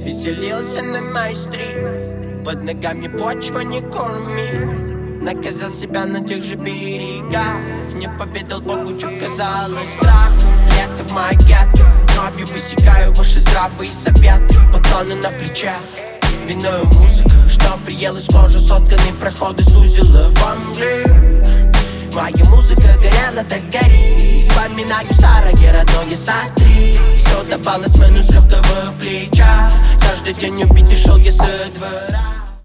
Веселился на майстре, под ногами почва не корми. Наказал себя на тех же берегах, не поведал Богу, что казалось страх. Лето в моей гетто, но высекаю ваши здравые советы. Батоны на плечах, виною музыка, что приелась кожа, сотканные проходы сузила в Англии. Моя музыка горела, так гори. Вспоминаю старое родное сотри. Все давалось меню с легкого плеча. Каждый день убитый шел я со двора.